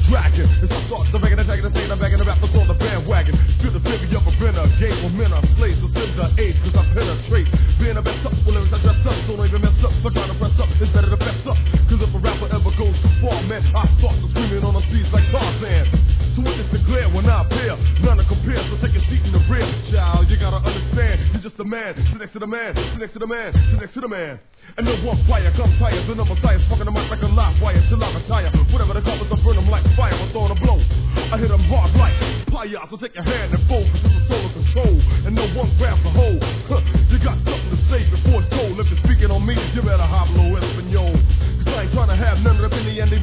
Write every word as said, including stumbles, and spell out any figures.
dragon. It's the thoughts, the begging, attacking, the saying, I'm bagging the rappers on the bandwagon. Feel the theory of a winner, game of men are slaves, so send the age, cause I penetrate. Being a best up, well, lyrics I dress up, so don't even mess up. So trying to press up, it's better to fess up. Cause if a rapper ever goes too far, man, I start to screaming on the streets like Tarzan. So witness the glare when I appear, none to compare, so take a seat in the rear. Child, you gotta understand, you're just a man, sit next to the man, sit next to the man, sit next to the man. And no one fire, come fire, the number science, fucking them out like a live wire till I retire. Whatever the covers, I burn them like fire, I'm throwing a blow. I hit them hard like fire, so take your hand and fold, cause it's a soul of control, and no one grabs a hold. Huh, you got something to say before it's told. If you're speaking on me, you better hablo Espanol. Cause I ain't trying to have none of the opinion